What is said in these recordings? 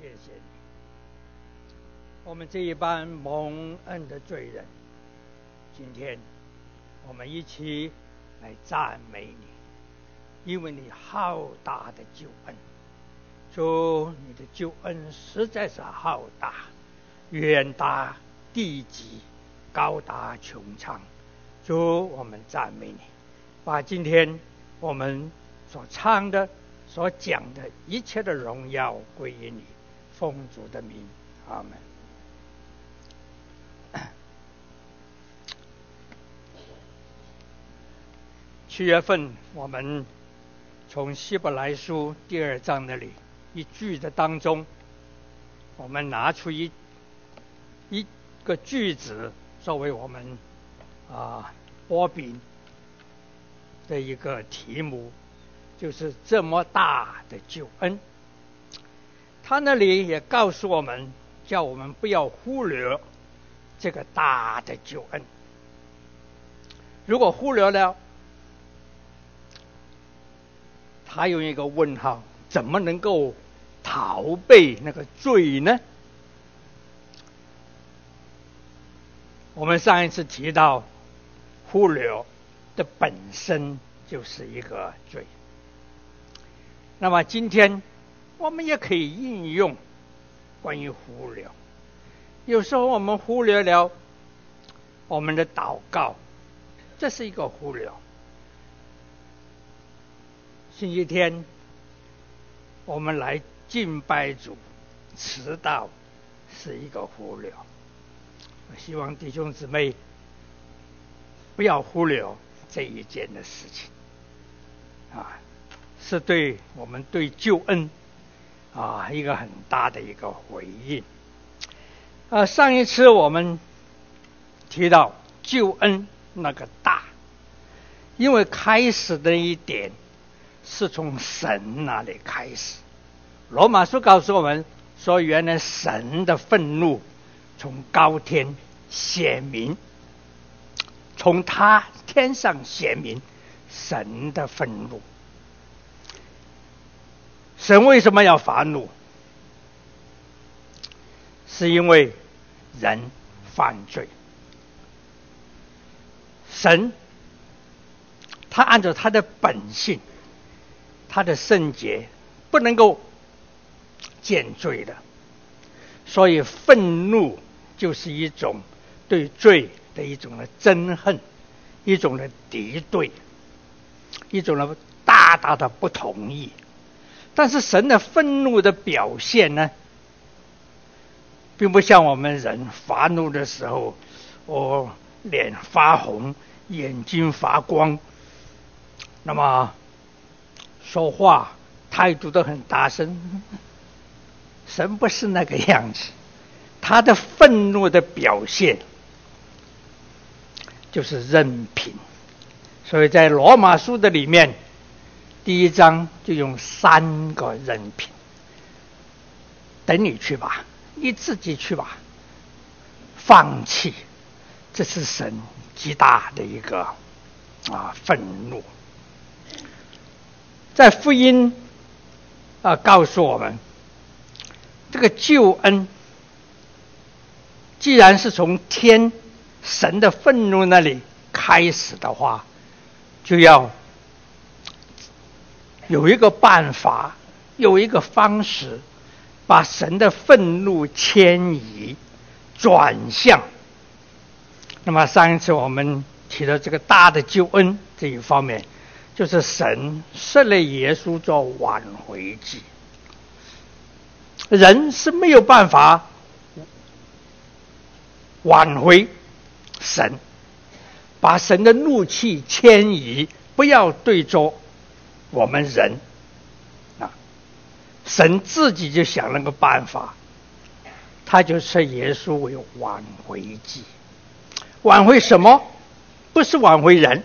谢谢你，我们这一班蒙恩的罪人，今天我们一起来赞美你，因为你浩大的救恩。主，你的救恩实在是浩大，远达地极，高达穹苍。主，我们赞美你，把今天我们所唱的、所讲的一切的荣耀归于你，奉主的名，阿们。7月份，我们从希伯来书第2章那里一句的当中，我们拿出一个句子作为我们播饼的一个题目，就是这么大的救恩。他那里也告诉我们，叫我们不要忽略这个大的救恩。如果忽略了，他用一个问号，怎么能够逃避那个罪呢？我们上一次提到，忽略的本身就是一个罪。那么今天我们也可以应用关于忽略。有时候我们忽略了我们的祷告，这是一个忽略。星期天我们来敬拜主，迟到是一个忽略。我希望弟兄姊妹不要忽略这一件的事情是对我们对救恩一个很大的一个回应。上一次我们提到救恩那个大，因为开始的一点是从神那里开始。罗马书告诉我们说，原来神的愤怒从高天显明，从他天上显明神的愤怒。神为什么要发怒？是因为人犯罪。神他按照他的本性，他的圣洁不能够见罪的，所以愤怒就是一种对罪的一种的憎恨，一种的敌对，一种的大大的不同意。但是神的愤怒的表现呢，并不像我们人发怒的时候，脸发红，眼睛发光，那么说话态度都很大声。神不是那个样子，他的愤怒的表现就是任凭。所以在罗马书的里面，第1章就用3个任凭。等你去吧，你自己去吧，放弃，这是神极大的一个愤怒。在福音告诉我们，这个救恩既然是从神的愤怒那里开始的话，就要有一个办法，有一个方式，把神的愤怒迁移转向。那么上一次我们提到这个大的救恩这一方面，就是神设立耶稣做挽回祭。人是没有办法挽回神，把神的怒气迁移，不要对着我们人神自己就想了个办法，他就设耶稣为挽回祭。挽回什么？不是挽回人，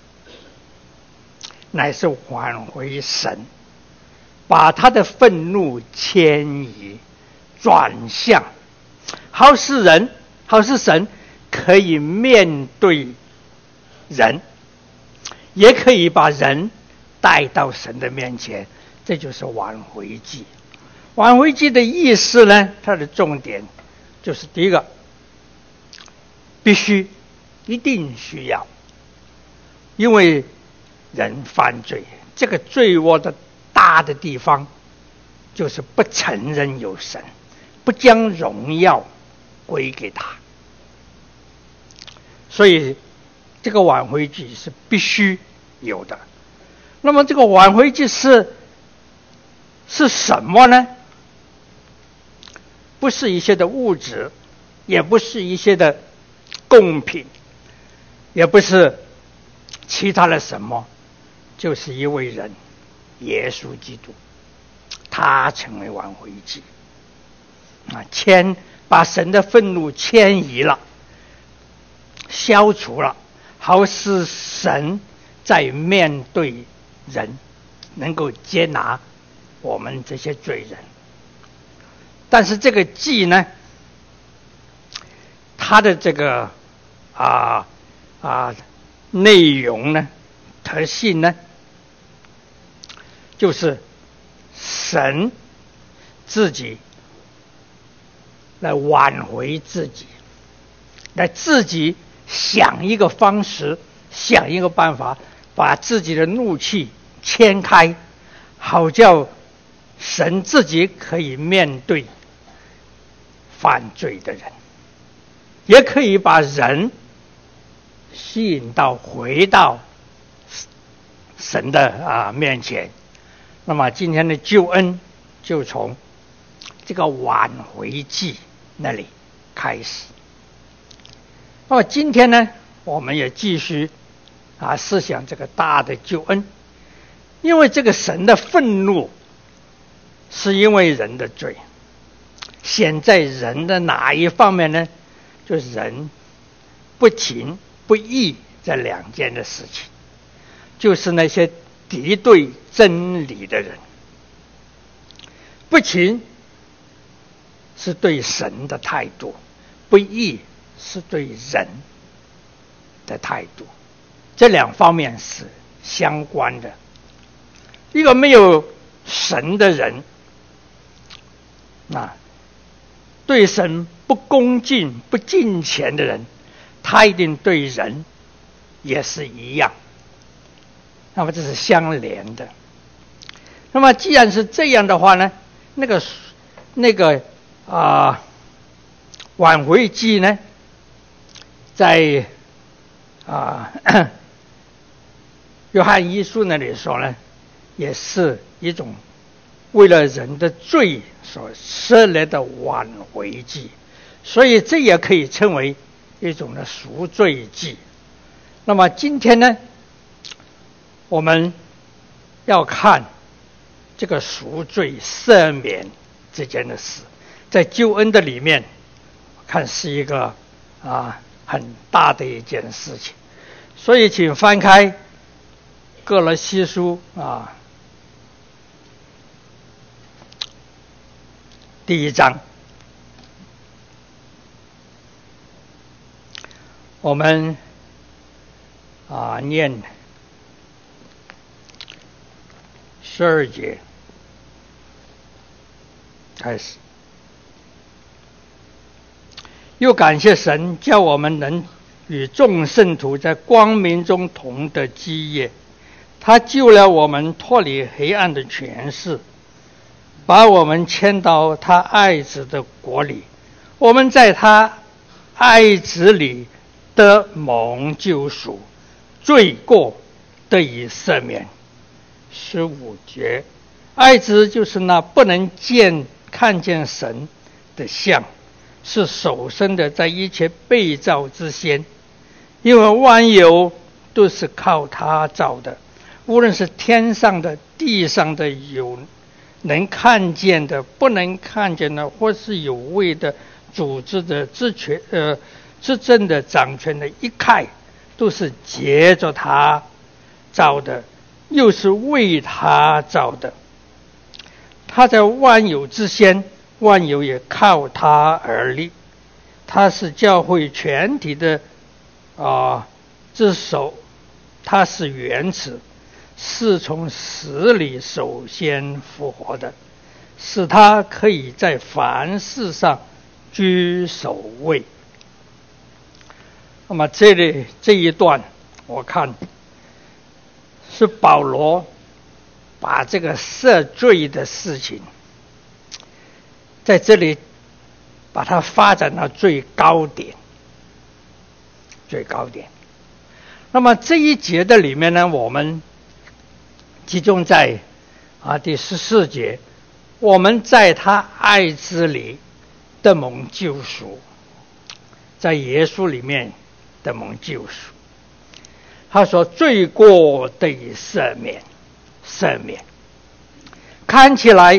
乃是挽回神，把他的愤怒迁移转向，好使神可以面对人，也可以把人带到神的面前。这就是挽回祭。 挽回祭的意思呢，它的重点就是第一个，必须一定需要，因为人犯罪，这个罪恶的大的地方就是不承认有神，不将荣耀归给他，所以这个挽回祭是必须有的。那么这个挽回祭是什么呢？不是一些的物质，也不是一些的贡品，也不是其他的什么，就是一位人，耶稣基督，他成为挽回祭把神的愤怒迁移了，消除了，好使神在面对人能够接纳我们这些罪人。但是这个祭呢，它的这个内容呢，特性呢，就是神自己来挽回自己，来自己想一个方式，想一个办法，把自己的怒气迁开，好叫神自己可以面对犯罪的人，也可以把人吸引回到神的面前。那么今天的救恩就从这个挽回祭那里开始。那么今天呢，我们也继续思想这个大的救恩，因为这个神的愤怒是因为人的罪，显在人的哪一方面呢？就是人不情不义这两件的事情，就是那些敌对真理的人。不情是对神的态度，不义是对人的态度，这两方面是相关的。一个没有神的人，对神不恭敬不敬虔的人，他一定对人也是一样，那么这是相连的。那么既然是这样的话呢，那个挽回祭呢，在约翰一书那里说呢，也是一种为了人的罪所设来的挽回祭，所以这也可以称为一种的赎罪祭。那么今天呢，我们要看这个赎罪赦免之间的事，在救恩的里面看是一个很大的一件事情。所以请翻开歌罗西书第1章，我们念12节开始。又感谢神，叫我们能与众圣徒在光明中同得基业。他救了我们脱离黑暗的权势，把我们迁到他爱子的国里。我们在他爱子里得蒙救赎，罪过得以赦免。15节，爱子就是那不能看见神的像，是首生的，在一切被造之先，因为万有都是靠他造的，无论是天上的地上的，有能看见的不能看见的，或是有位的组织的执政的掌权的，一概都是借着他造的，又是为他造的。他在万有之先，万有也靠他而立。他是教会全体的之首，他是原始，是从死里首先复活的， 使他可以在凡事上居首位。那么这一段我看是保罗把这个赦罪的事情在这里把它发展到最高点。那么这一节的里面呢，我们集中在第14节，我们在他爱子里的蒙救赎，在耶稣里面的蒙救赎。他说罪过得以赦免，看起来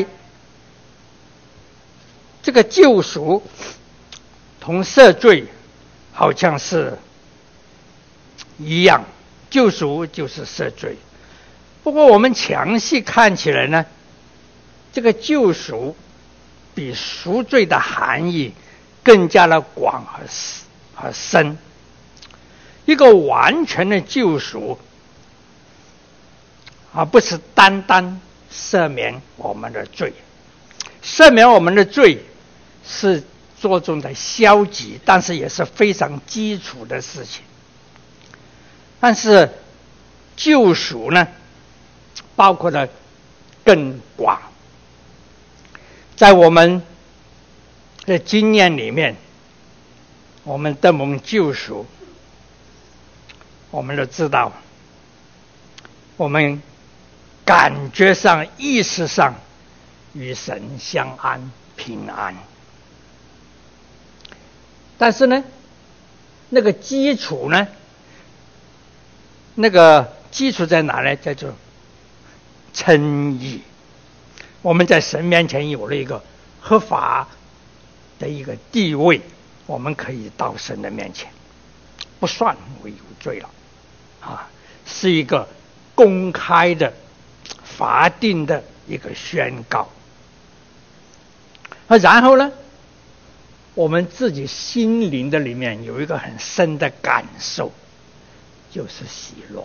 这个救赎同赦罪好像是一样，救赎就是赦罪。不过我们详细看起来呢，这个救赎比赎罪的含义更加的广和深。一个完全的救赎，而不是单单赦免我们的罪。赦免我们的罪是着重的消极，但是也是非常基础的事情。但是救赎呢，包括的更广。在我们的经验里面，我们得蒙救赎，我们都知道，我们感觉上、意识上与神相安、平安。但是呢，那个基础在哪呢？叫做称义。我们在神面前有了一个合法的一个地位，我们可以到神的面前，不算为有罪了，是一个公开的、法定的一个宣告。然后呢，我们自己心灵的里面有一个很深的感受，就是喜乐。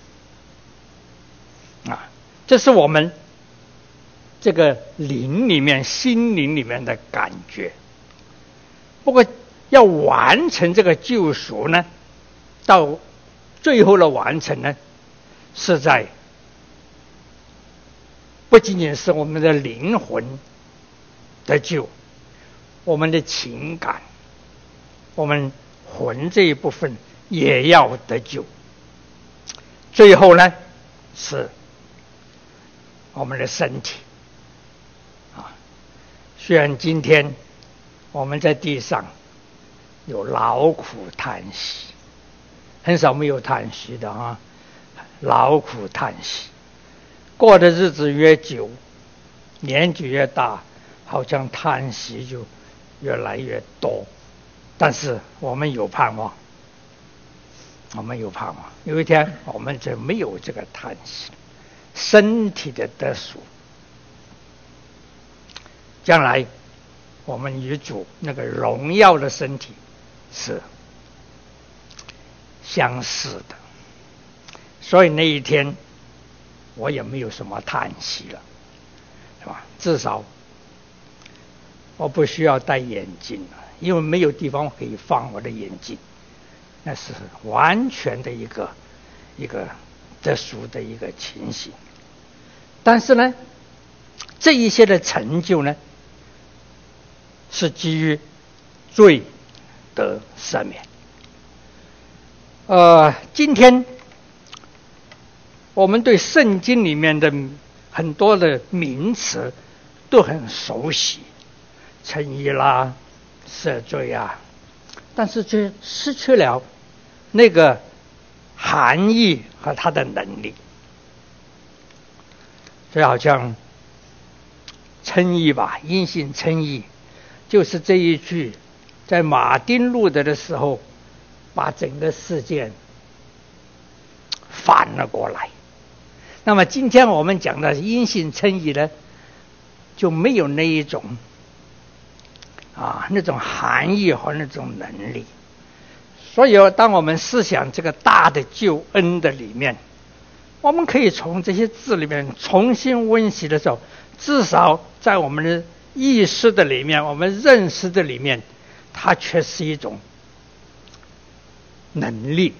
这是我们这个心灵里面的感觉。不过要完成这个救赎呢，到最后的完成呢，是在不仅仅是我们的灵魂得救，我们的情感，我们魂这一部分也要得救。最后呢，是我们的身体。虽然今天我们在地上有劳苦叹息，很少没有叹息的劳苦叹息，过的日子越久，年纪越大，好像叹息就越来越多。但是我们有盼望，有一天我们就没有这个叹息，身体的得赎，将来我们与主那个荣耀的身体是相似的。所以那一天我也没有什么叹息了，是吧？至少我不需要戴眼镜了，因为没有地方可以放我的眼镜。那是完全的一个得赎的一个情形。但是呢，这一些的成就呢，是基于罪得赦免。今天我们对圣经里面的很多的名词都很熟悉，称义啦、赦罪啊，但是却失去了那个含义和它的能力。就好像称义吧，因信称义，就是这一句在马丁路德的时候把整个事件反了过来。那么今天我们讲的因信称义呢，就没有那一种那种含义和那种能力。所以当我们思想这个大的救恩的里面，我们可以从这些字里面重新温习的时候， 至少在我们的意识的里面，我们认识的里面，它却是一种能力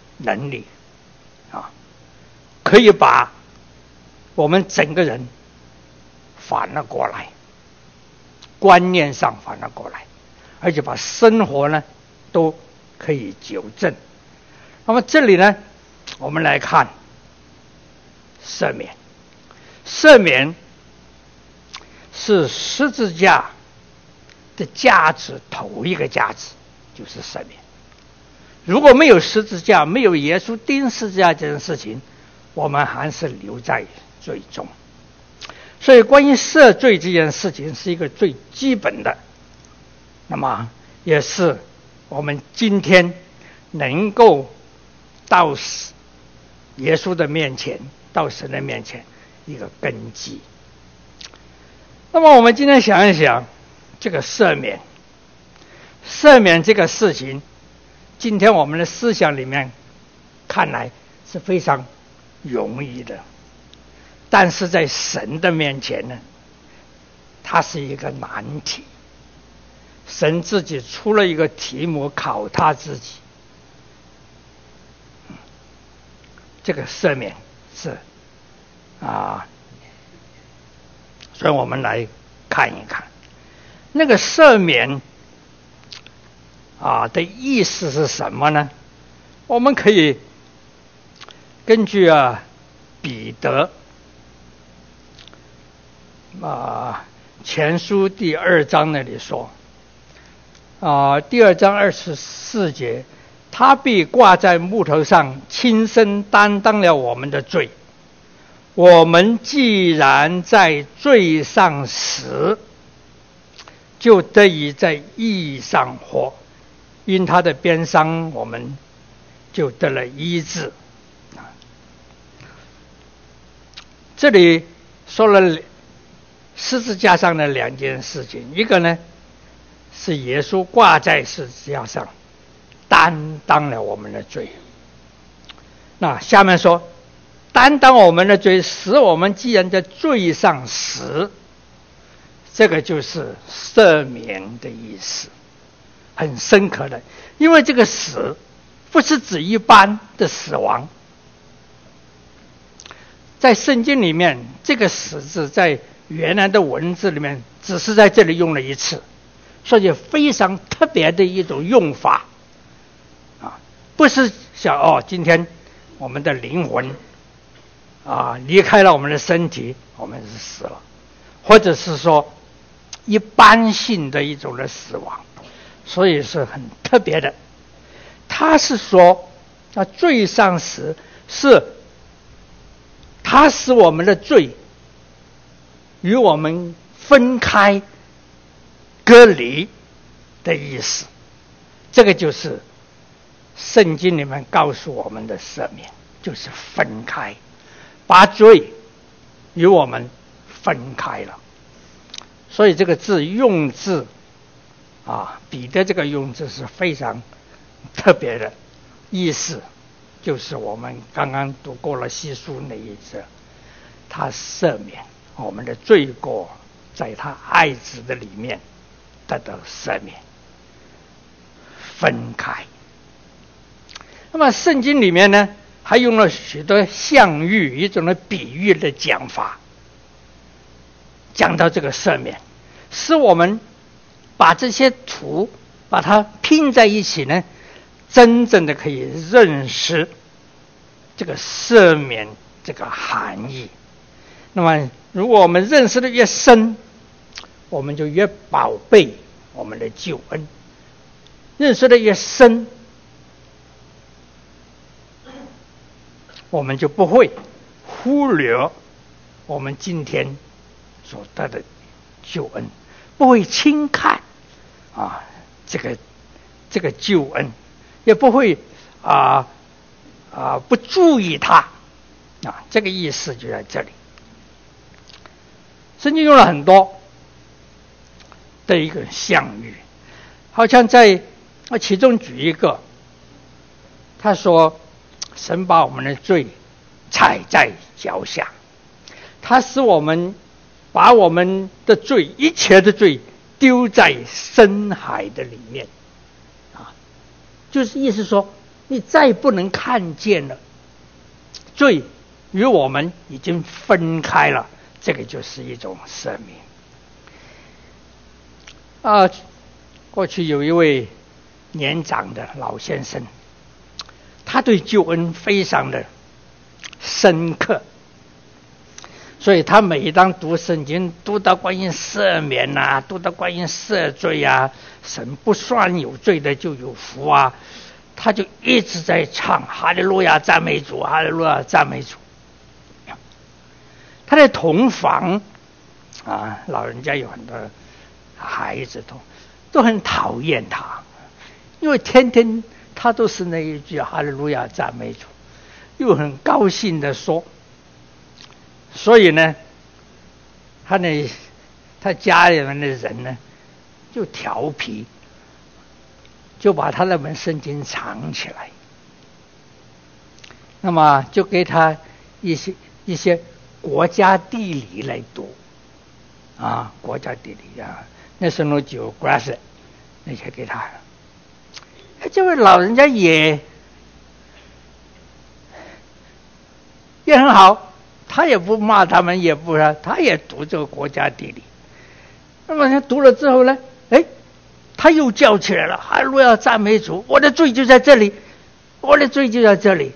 啊，可以把我们整个人反了过来，观念上反了过来，而且把生活呢都可以纠正。那么这里呢，我们来看赦免。赦免是十字架的价值，头一个价值就是赦免。如果没有十字架，没有耶稣钉十字架这件事情，我们还是留在罪中。所以关于赦罪这件事情是一个最基本的，那么也是我们今天能够到耶稣的面前，到神的面前一个根基。那么我们今天想一想这个赦免这个事情，今天我们的思想里面看来是非常容易的，但是在神的面前呢，它是一个难题。神自己出了一个题目考他自己，这个赦免是所以我们来看一看那个赦免的意思是什么呢？我们可以根据彼得前书第2章那里说第2章24节，他必挂在木头上，亲身担当了我们的罪。我们既然在罪上死，就得以在义上活，因他的鞭伤，我们就得了医治。这里说了十字架上的2件事情，一个呢是耶稣挂在十字架上担当了我们的罪，那下面说担当我们的罪，使我们既然在罪上死，这个就是赦免的意思，很深刻的。因为这个死不是指一般的死亡，在圣经里面这个死字在原来的文字里面只是在这里用了一次，所以非常特别的一种用法不是想今天我们的灵魂离开了我们的身体，我们是死了，或者是说一般性的一种的死亡，所以是很特别的。他是说罪上死，是他使我们的罪与我们分开隔离的意思，这个就是圣经里面告诉我们的赦免，就是分开，把罪与我们分开了。所以这个字用字彼得这个用字是非常特别的，意思就是我们刚刚读过了西书那一节，他赦免我们的罪过，在他爱子的里面得到赦免，分开。那么圣经里面呢还用了许多象喻，一种的比喻的讲法，讲到这个赦免，使我们把这些图把它拼在一起呢，真正的可以认识这个赦免这个含义。那么如果我们认识的越深，我们就越宝贝我们的救恩，认识的越深，我们就不会忽略我们今天所得的救恩，不会轻看这个救恩，也不会不注意它这个意思就在这里。圣经用了很多的一个象喻，好像在其中举一个，他说神把我们的罪踩在脚下，他使我们把我们的罪，一切的罪丢在深海的里面啊，就是意思说你再不能看见了，罪与我们已经分开了，这个就是一种赦免啊。过去有一位年长的老先生，他对救恩非常的深刻，所以他每当读圣经，读到关于赦免啊，读到关于赦罪啊，神不算有罪的就有福啊，他就一直在唱哈利路亚赞美主，哈利路亚赞美主。他的同房啊，老人家有很多孩子都很讨厌他，因为天天他都是那一句哈利路亚赞美主，又很高兴的说，所以呢，他家里面的人呢就调皮，就把他那本圣经藏起来，那么就给他一些国家地理来读啊，国家地理啊，那时候就 Geography 那些给他，这位老人家也很好，他也不骂他们，也不他也读这个国家地理。那么他读了之后呢，他又叫起来了，哈利路亚赞美主，我的罪就在这里，我的罪就在这里。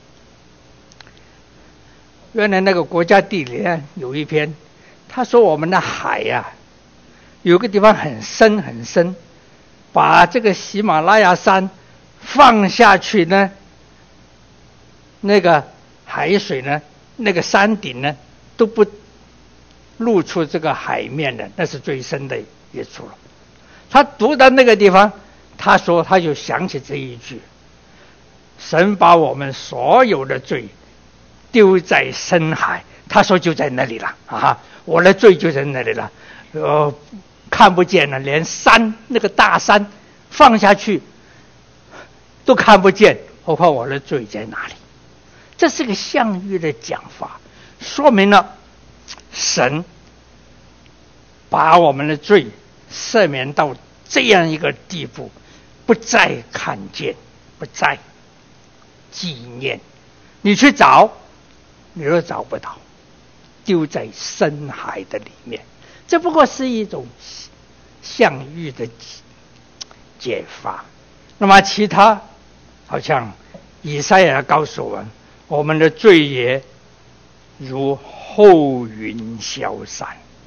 原来那个国家地理呢有一篇，他说我们的海呀，有个地方很深很深，把这个喜马拉雅山放下去呢，那个海水呢，那个山顶呢都不露出这个海面的，那是最深的一处了。他读到那个地方，他说他就想起这一句，神把我们所有的罪丢在深海，他说就在那里了啊，我的罪就在那里了，看不见了，连山那个大山放下去都看不见，何况我的罪在哪里？这是个象喻的讲法，说明了神把我们的罪赦免到这样一个地步，不再看见，不再纪念，你去找你都找不到，丢在深海的里面。这不过是一种象喻的解法。那么其他好像以赛亚告诉我们，我们的罪也如后云消散，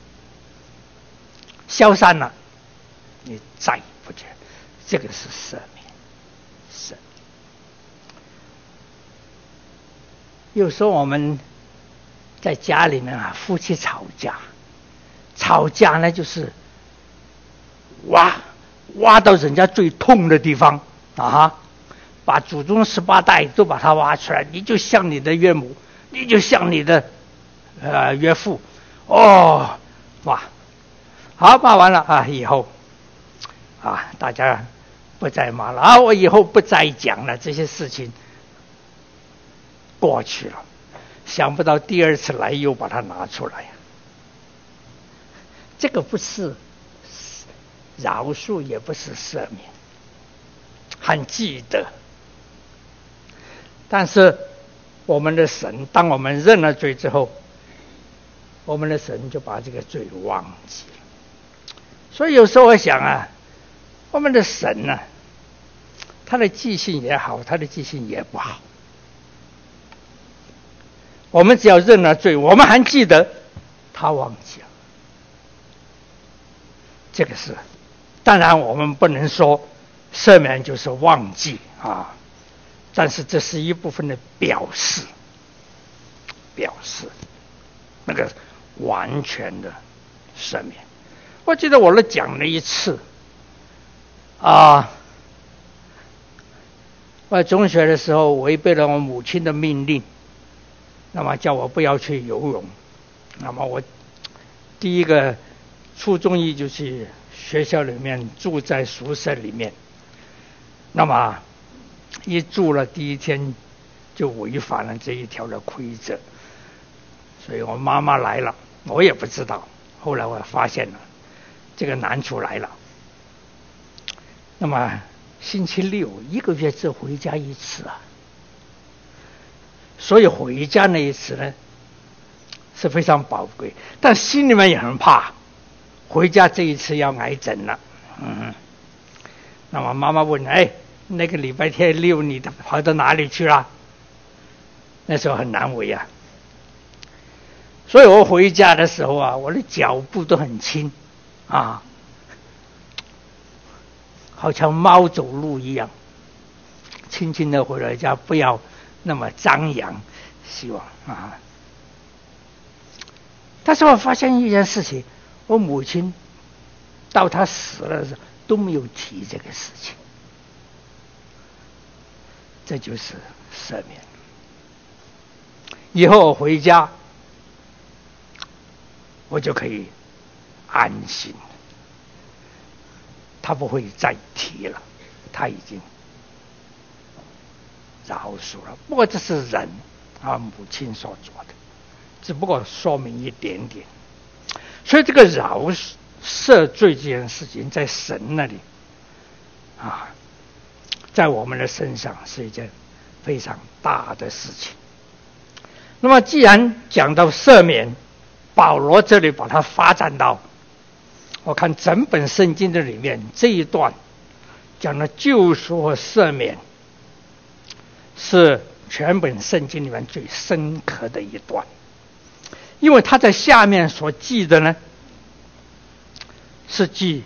消散了，你再不见，这个是赦免。有时候我们在家里面啊，夫妻吵架呢，就是挖到人家最痛的地方啊，把祖宗18代都把它挖出来，你就像你的岳母，你就像你的岳父，好骂完了啊，以后啊大家不再骂了啊，我以后不再讲了，这些事情过去了，想不到第二次来又把它拿出来，这个不是饶恕，也不是赦免，很记得。但是我们的神，当我们认了罪之后，我们的神就把这个罪忘记了。所以有时候我想啊，我们的神呢，他的记性也好，他的记性也不好。我们只要认了罪，我们还记得，他忘记了。这个是，当然我们不能说赦免就是忘记啊，但是这是一部分的表示，那个完全的赦免。我记得我讲了一次啊，我中学的时候违背了我母亲的命令，那么叫我不要去游泳，那么我第一个初中一就去学校里面住在宿舍里面，那么一住了第一天就违反了这一条的规则，所以我妈妈来了，我也不知道后来我发现了这个难处来了。那么星期六1个月只回家1次啊，所以回家那一次呢是非常宝贵，但心里面也很怕，回家这一次要挨整了。那么妈妈问：“那个礼拜天6你跑到哪里去了？”那时候很难为啊。所以我回家的时候啊，我的脚步都很轻啊，好像猫走路一样，轻轻的回了家，不要那么张扬，希望啊。但是我发现一件事情，我母亲到她死了的时候都没有提这个事情，这就是赦免。以后我回家，我就可以安心，他不会再提了，他已经饶恕了。不过这是人母亲所做的，只不过说明一点点。所以这个饶赦罪这件事情，在神那里在我们的身上是一件非常大的事情。那么既然讲到赦免，保罗这里把它发展到，我看整本圣经的里面这一段讲的救赎和赦免，是全本圣经里面最深刻的一段。因为他在下面所记的呢，是记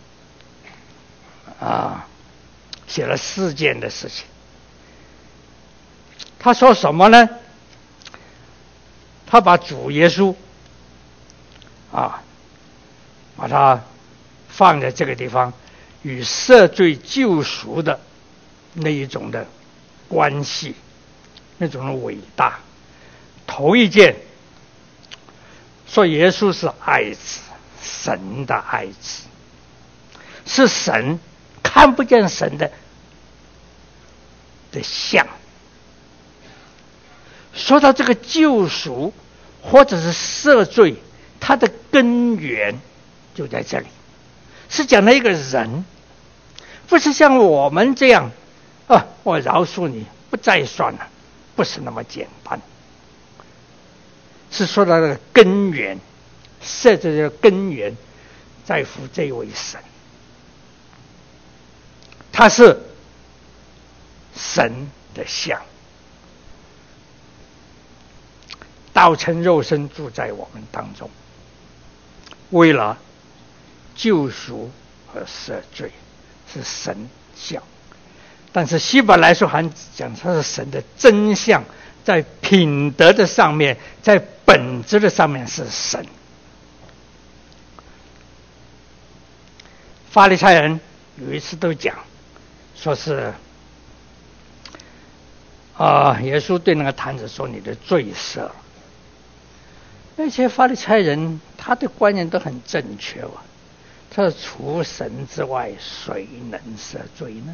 写了4件的事情。他说什么呢？他把主耶稣把它放在这个地方，与赦罪救赎的那一种的关系，那种的伟大。头一件说耶稣是爱子，神的爱子，是神看不见神的像。说到这个救赎或者是赦罪，它的根源就在这里，是讲了一个人，不是像我们这样我饶恕你不再算了，不是那么简单，是说到那个根源，赦罪的根源在乎这位神，他是神的像，道成肉身住在我们当中，为了救赎和赦罪，是神像。但是希伯来书还讲它是神的真相，在品德的上面，在本质的上面是神。法利赛人有一次都讲，说是耶稣对那个坛子说：“你的罪赦了。”那些法利赛人他的观念都很正确他说：“除神之外，谁能赦罪呢？”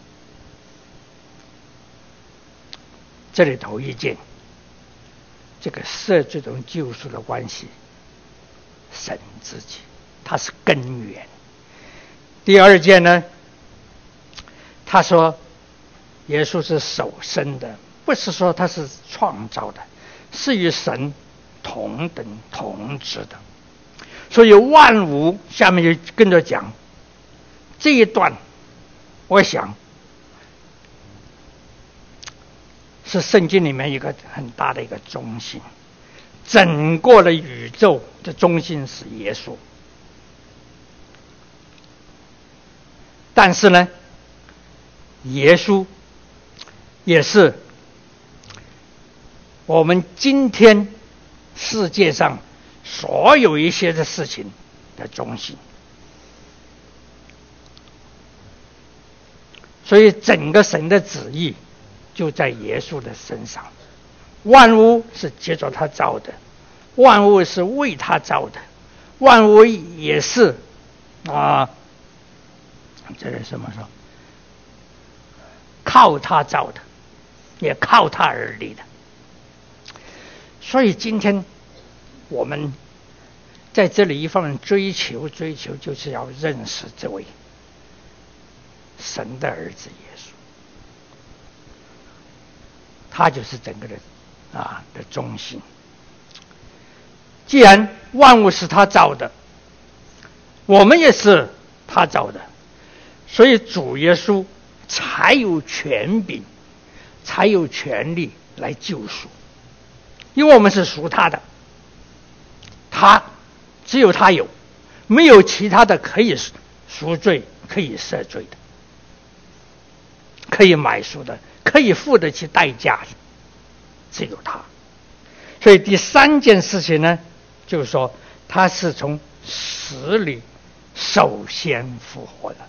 这里头一件，这个赦罪跟救赎的关系，神自己，它是根源。第二件呢，他说耶稣是首生的，不是说他是创造的，是与神同等同质的。所以万物下面就跟着讲这一段，我想是圣经里面一个很大的一个中心，整个的宇宙的中心是耶稣。但是呢，耶稣也是我们今天世界上所有一些的事情的中心。所以整个神的旨意就在耶稣的身上，万物是接着他造的，万物是为他造的，万物也是这是什么说？靠他造的，也靠他而立的。所以今天我们在这里一方面追求就是要认识这位神的儿子耶稣，他就是整个的中心。既然万物是他造的，我们也是他造的，所以主耶稣才有权柄，才有权利来救赎，因为我们是属他的，只有他有，没有其他的可以赎罪、可以赦罪的，可以买赎的，可以付得起代价的，只有他。所以第三件事情呢，就是说他是从死里首先复活的，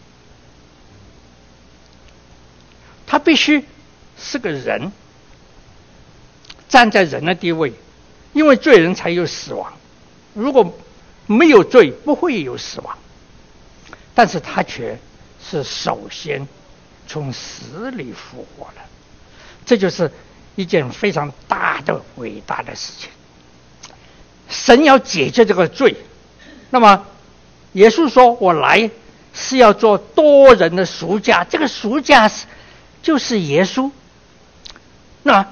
他必须是个人，站在人的地位，因为罪人才有死亡，如果没有罪不会有死亡，但是他却是首先从死里复活了，这就是一件非常大的伟大的事情。神要解决这个罪，那么耶稣说我来是要做多人的赎价，这个赎价就是耶稣。那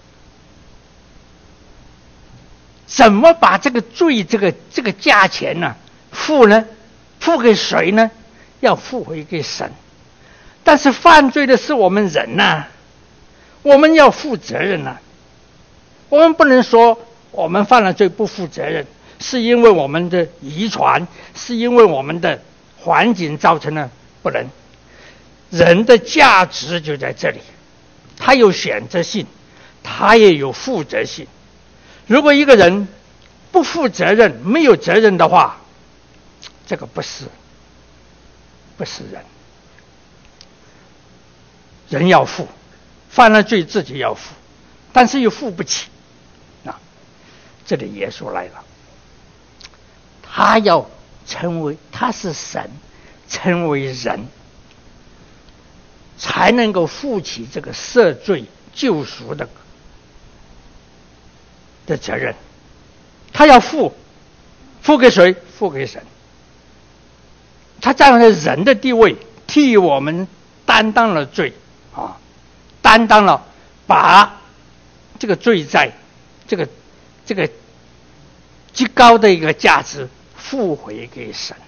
怎么把这个罪这个价钱呢付呢？付给谁呢？要付回给神。但是犯罪的是我们人啊，我们要负责任啊。我们不能说我们犯了罪不负责任，是因为我们的遗传，是因为我们的环境造成的，不能。人的价值就在这里，他有选择性，他也有负责性。如果一个人不负责任、没有责任的话，这个不是人。人要负，犯了罪自己要负，但是又付不起。这里耶稣来了，他要他是神，成为人，才能够负起这个赦罪救赎的责任。他要付给谁？付给神。他站在人的地位，替我们担当了罪担当了把这个罪债这个极高的一个价值付回给神。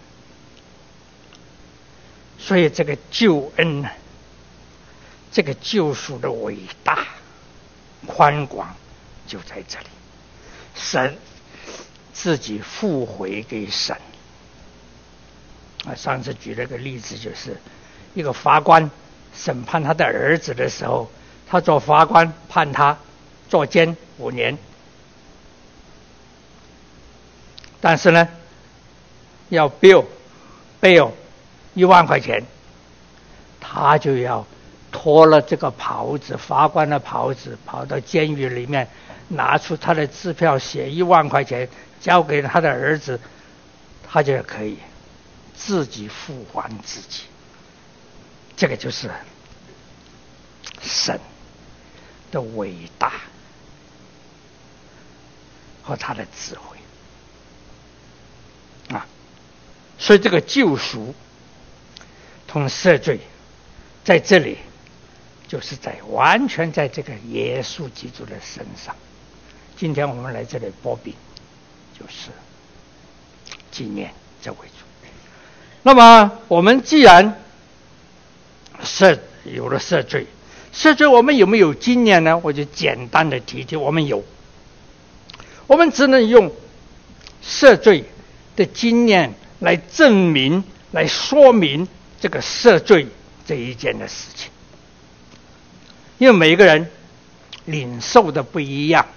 所以这个救恩呢，这个救赎的伟大宽广就在这里，神自己付回给神。上次举了个例子，就是一个法官审判他的儿子的时候，他做法官判他坐监5年，但是呢要 bail 1万块钱，他就要脱了这个袍子，法官的袍子，跑到监狱里面，拿出他的支票，写1万块钱交给他的儿子，他就可以自己付还自己。这个就是神的伟大和他的智慧所以这个救赎同赦罪在这里就是完全在这个耶稣基督的身上。今天我们来这里擘饼，就是纪念这位主。那么我们既然有了赦罪，我们有没有经验呢？我就简单的提提，我们有。我们只能用赦罪的经验来证明、来说明这个赦罪这一件的事情，因为每个人领受的不一样，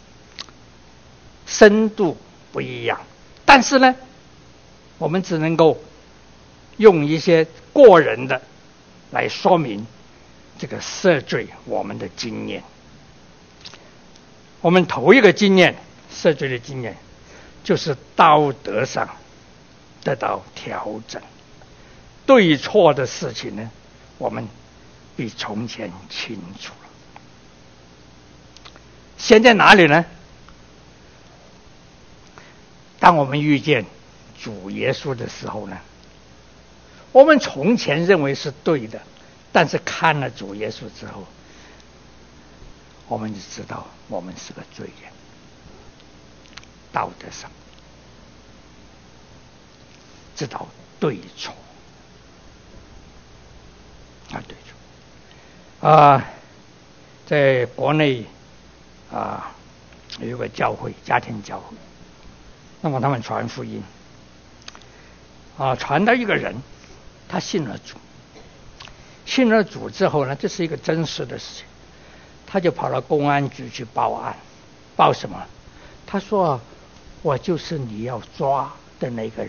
深度不一样，但是呢，我们只能够用一些个人的来说明这个赦罪我们的经验。我们头一个经验，赦罪的经验，就是道德上得到调整，对错的事情呢，我们比从前清楚了。现在哪里呢？ 当我们遇见主耶稣的时候呢，我们从前认为是对的，但是看了主耶稣之后，我们就知道我们是个罪人，道德上知道对错对错在国内有一个教会，家庭教会，那么他们传福音传到一个人，他信了主，信了主之后呢，这是一个真实的事情，他就跑到公安局去报案。报什么？他说我就是你要抓的那个人。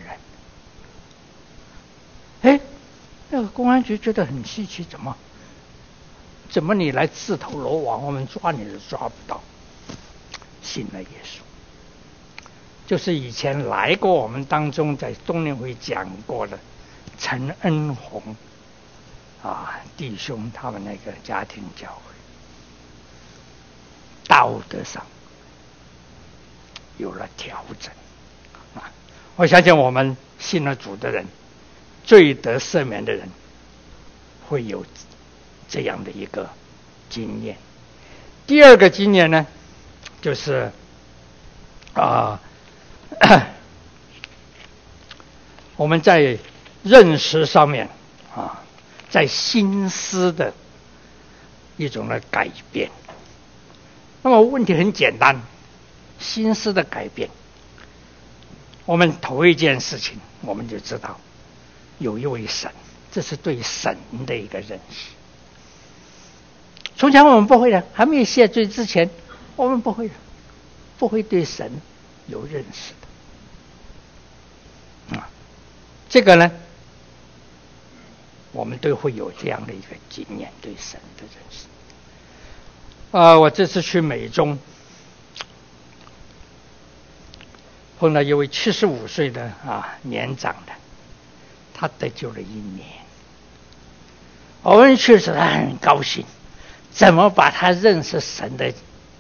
那个公安局觉得很稀奇，怎么你来自投罗网，我们抓你都抓不到。信了耶稣，就是以前来过我们当中在冬令会讲过的陈恩宏弟兄他们那个家庭教会，道德上有了调整我相信我们信了主的人，罪得赦免的人，会有这样的一个经验。第二个经验呢，就是我们在认识上面在心思的一种的改变。那么问题很简单，心思的改变，我们头一件事情我们就知道有一位神，这是对神的一个认识。从前我们不会的，还没有谢罪之前，我们不会对神有认识的这个呢，我们都会有这样的一个经验，对神的认识。我这次去美中，碰到一位75岁的年长的，他得救了1年。我们去时他很高兴，怎么把他认识神的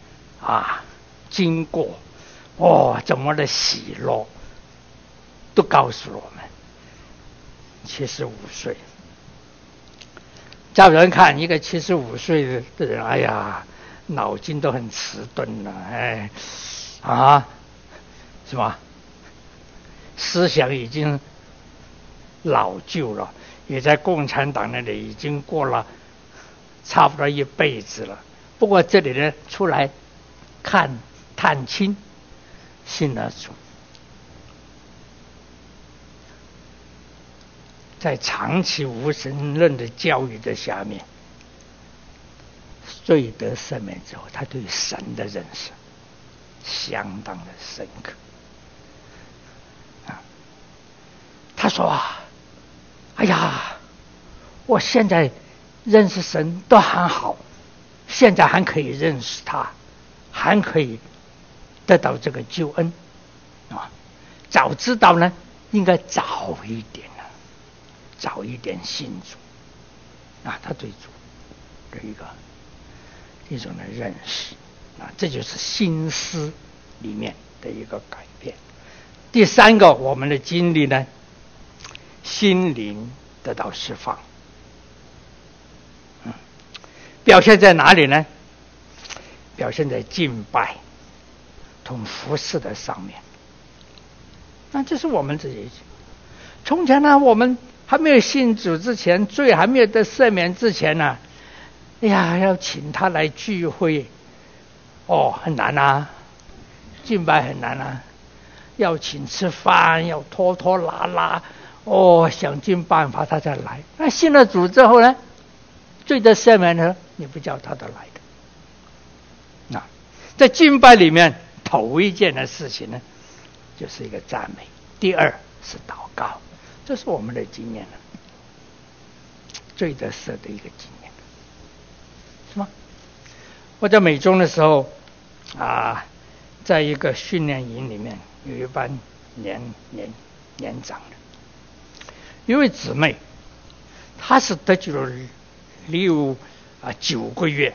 经过怎么的喜乐都告诉了我们。75岁，叫人看一个75岁的人，哎呀，脑筋都很迟钝了，是吧？思想已经老旧了，也在共产党那里已经过了差不多一辈子了。不过这里呢，出来探亲，信了主，在长期无神论的教育的下面，罪得赦免之后，他对神的认识相当的深刻他说哎呀，我现在认识神都很好，现在还可以认识他，还可以得到这个救恩早知道呢，应该早一点信主他对主的一种的认识这就是心思里面的一个改变。第三个，我们的经历呢，心灵得到释放表现在哪里呢？表现在敬拜同服侍的上面。那这是我们自己从前呢，我们还没有信主之前，罪还没有得赦免之前呢，要请他来聚会很难敬拜很难要请吃饭，要拖拖拉拉想尽办法他才来。那信了主之后呢，罪得赦免呢，你不叫他的来的在敬拜里面头一件的事情呢，就是一个赞美，第二是祷告，这是我们的经验罪得赦的一个经验，是吗？我在美中的时候在一个训练营里面，有一班年长的，一位姊妹，她是得救了9个月，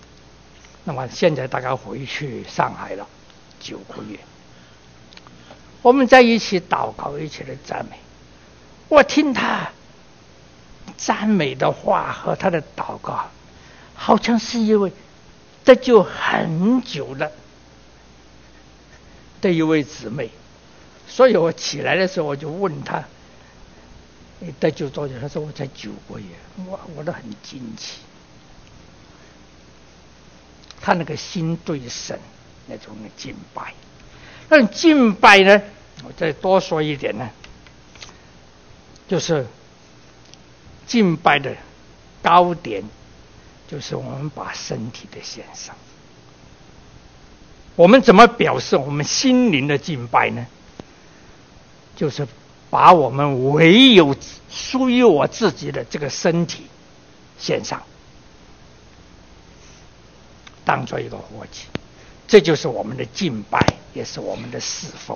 那么现在大概回去上海了9个月。 我们在一起祷告，一起的赞美。我听他赞美的话和他的祷告，好像是一位得救很久了的一位姊妹。所以我起来的时候，我就问他：“你得救多久？”他说：“我才9个月。”我都很惊奇。他那个心对神那种的敬拜，那种敬拜呢，我再多说一点呢，就是敬拜的高点，就是我们把身体的献上。我们怎么表示我们心灵的敬拜呢？就是把我们唯有属于我自己的这个身体献上，当作一个活祭。这就是我们的敬拜，也是我们的侍奉。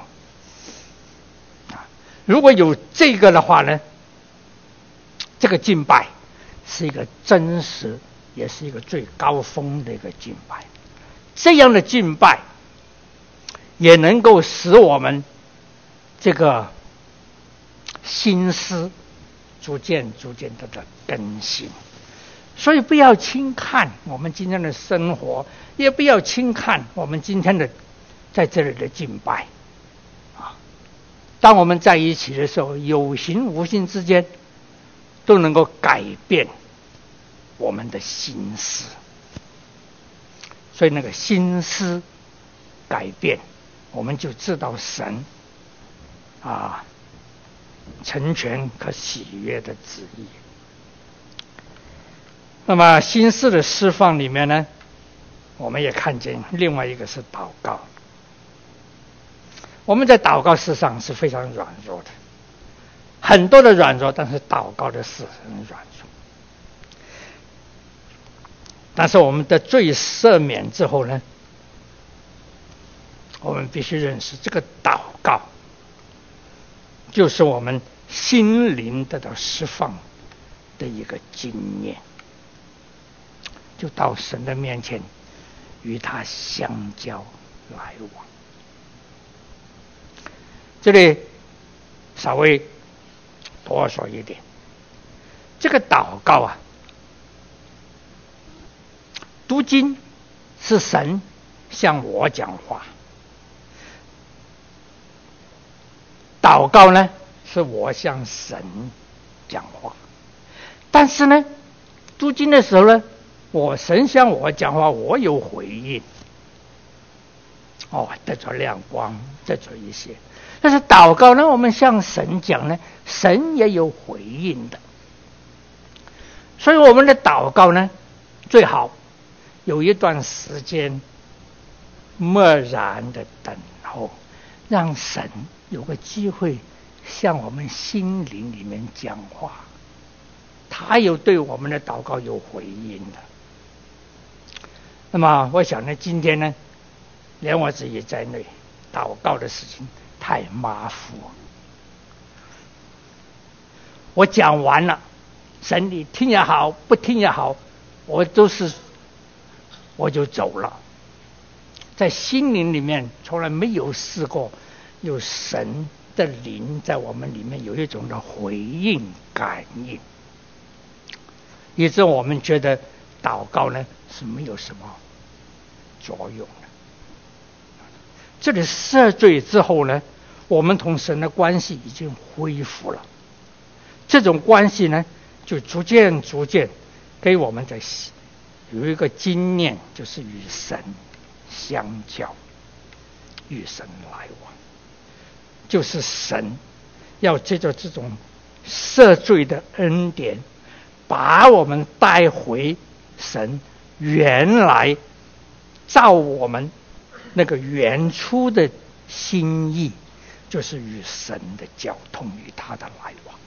如果有这个的话呢，这个敬拜是一个真实，也是一个最高峰的一个敬拜。这样的敬拜也能够使我们这个心思逐渐的更新。所以不要轻看我们今天的生活，也不要轻看我们今天的在这里的敬拜啊！当我们在一起的时候，有形无形之间都能够改变我们的心思。所以那个心思改变，我们就知道神成全可喜悦的旨意。那么心思的释放里面呢，我们也看见另外一个是祷告。我们在祷告事上是非常软弱的，很多的软弱，但是祷告的事很软弱。但是我们的罪赦免之后呢，我们必须认识这个祷告就是我们心灵得到释放的一个经验，就到神的面前与他相交来往。这里稍微多说一点，这个祷告读经是神向我讲话，祷告呢是我向神讲话。但是呢，读经的时候呢，神向我讲话，我有回应，得着亮光，得着一些。但是祷告呢，我们向神讲呢，神也有回应的。所以我们的祷告呢，最好有一段时间默然的等候，让神有个机会向我们心灵里面讲话，他有对我们的祷告有回应的。那么我想呢，今天呢，连我自己在内，祷告的事情太马虎。我讲完了，神你听也好，不听也好，我就走了。在心灵里面从来没有试过有神的灵在我们里面有一种的回应感应，以致我们觉得祷告呢是没有什么作用的。这里赦罪之后呢，我们同神的关系已经恢复了。这种关系呢，就逐渐给我们在有一个经验，就是与神相交，与神来往，就是神要借着这种赦罪的恩典，把我们带回神原来造我们那个原初的心意，就是与神的交通，与他的来往。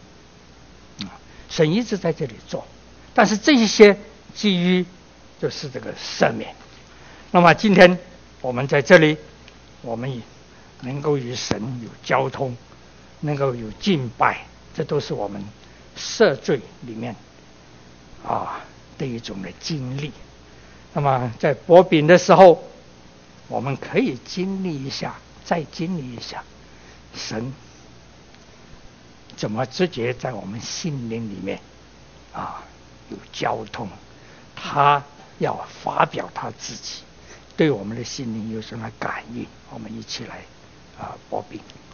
神一直在这里做，但是这些基于就是这个赦免。那么今天我们在这里，我们也能够与神有交通，能够有敬拜，这都是我们赦罪里面的一种的经历。那么在擘饼的时候，我们可以经历一下，再经历一下神怎么直接在我们心灵里面有交通，他要发表他自己，对我们的心灵有什么感应？我们一起来播饼。